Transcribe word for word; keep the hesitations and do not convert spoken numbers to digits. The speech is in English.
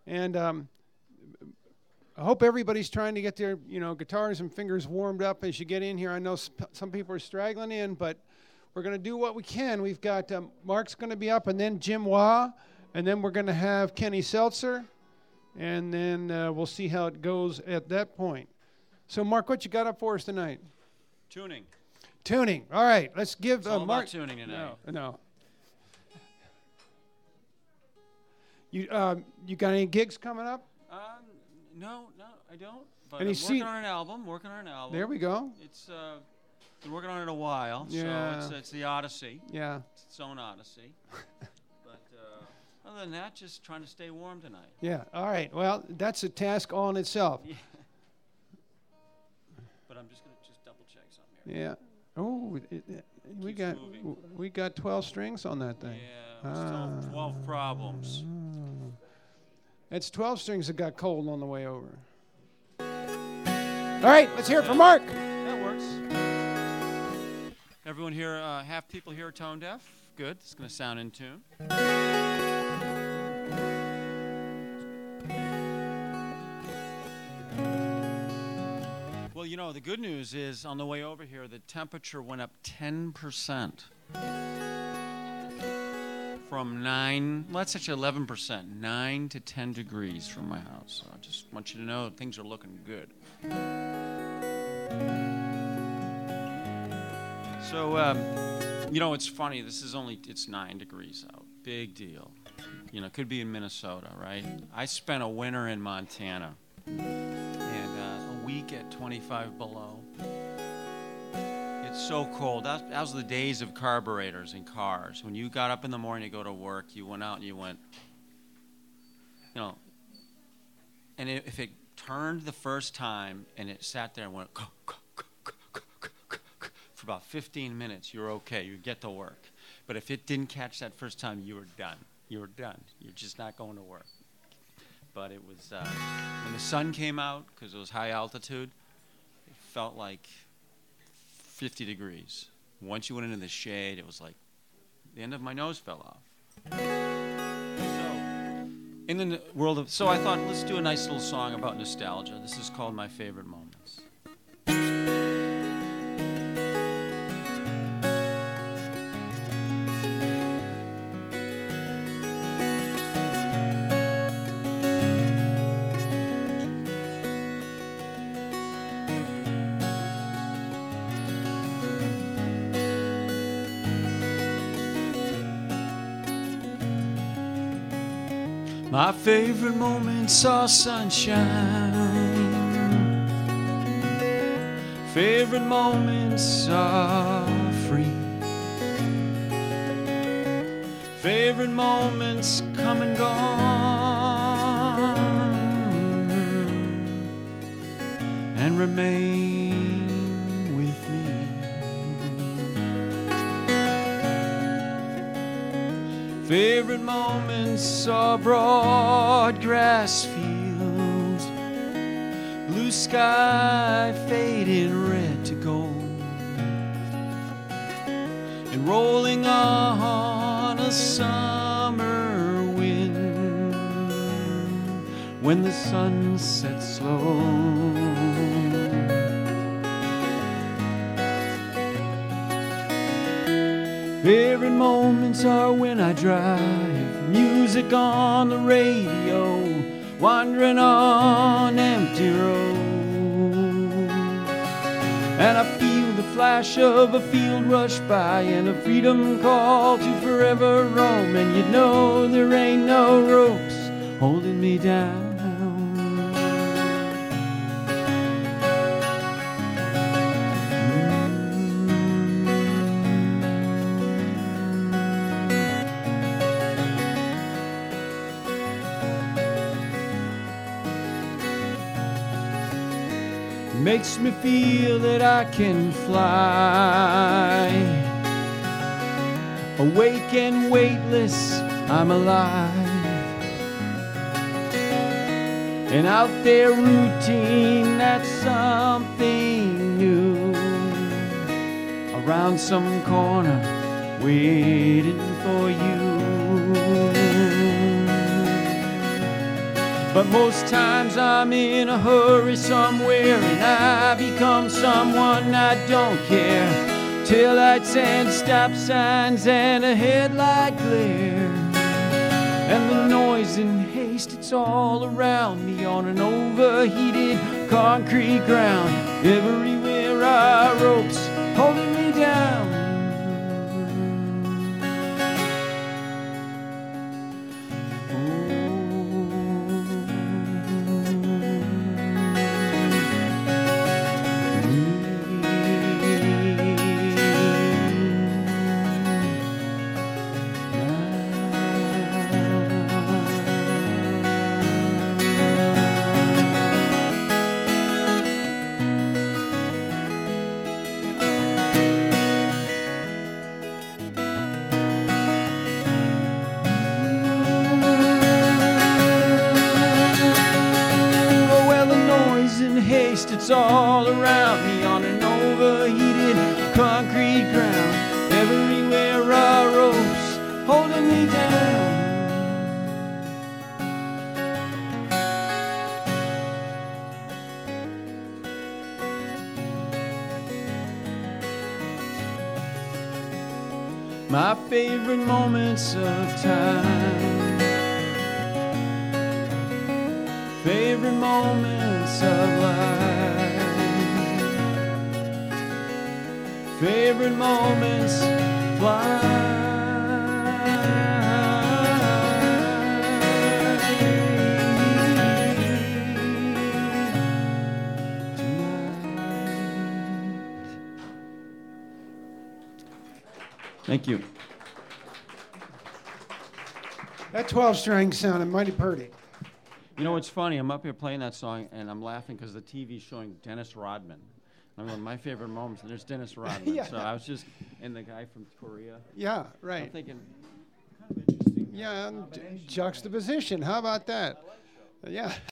And um, I hope everybody's trying to get their, you know, guitars and fingers warmed up as you get in here. I know sp- some people are straggling in, but we're going to do what we can. We've got um, Mark's going to be up, and then Jim Wah, and then we're going to have Kenny Seltzer, and then uh, we'll see how it goes at that point. So, Mark, what you got up for us tonight? Tuning. Tuning. All right, let's give it's uh, all Mark. About tuning tonight. No, no. You uh, you got any gigs coming up? Um, no, no, I don't. But Any I'm seat- working on an album. Working on an album. There we go. It's uh, been working on it a while. Yeah. So it's it's the Odyssey. Yeah. It's its own Odyssey. But uh, other than that, just trying to stay warm tonight. Yeah. All right. Well, that's a task all in itself. Yeah. But I'm just gonna just double check something here. Yeah. Oh, it, it, we Keeps got moving. we got twelve strings on that thing. Yeah. It's twelve, twelve problems. It's twelve strings that got cold on the way over. All right, let's hear it for Mark. That works. Everyone here, uh, half people here are tone deaf. Good. It's going to sound in tune. Well, you know, the good news is on the way over here, the temperature went up ten percent. From nine, well, that's actually eleven percent, nine to ten degrees from my house. So I just want you to know things are looking good. So, um, you know, it's funny. This is only, it's nine degrees out. Big deal. You know, could be in Minnesota, right? I spent a winter in Montana and uh, a week at twenty-five below. It's so cold. That, that was the days of carburetors in cars. When you got up in the morning to go to work, you went out and you went, you know, and it, if it turned the first time and it sat there and went for about fifteen minutes, you're okay. You get to work. But if it didn't catch that first time, you were done. You were done. You're just not going to work. But it was, uh, when the sun came out, because it was high altitude, it felt like fifty degrees. Once you went into the shade, it was like the end of my nose fell off. So, in the world of, so I thought, let's do a nice little song about nostalgia. This is called My Favorite Moments. My favorite moments are sunshine. Favorite moments are free. Favorite moments come and gone and remain with me. Favorite moments are broad grass fields, blue sky fading red to gold, and rolling on a summer wind when the sun sets slow. Favorite moments are when I drive, music on the radio, wandering on empty roads, and I feel the flash of a field rush by and a freedom call to forever roam, and you know there ain't no ropes holding me down. Makes me feel that I can fly. Awake and weightless, I'm alive. And out there routine, that's something new. Around some corner, waiting for you. But most times I'm in a hurry somewhere, and I become someone I don't care. Taillights and stop signs and a headlight glare, and the noise and haste, it's all around me on an overheated concrete ground. Everywhere are ropes holding me down. It's all around me on an overheated concrete ground. Everywhere are ropes holding me down. My favorite moments of time, favorite moments of life, favorite moments fly. Thank you. That twelve string sounded mighty pretty. You know, it's funny. I'm up here playing that song, and I'm laughing because the T V's showing Dennis Rodman. I'm going, my favorite moments, and there's Dennis Rodman. Yeah. So I was just, and the guy from Korea. Yeah, I'm right. thinking, kind of interesting. uh, Yeah, um, combination. juxtaposition. How about that? Yeah.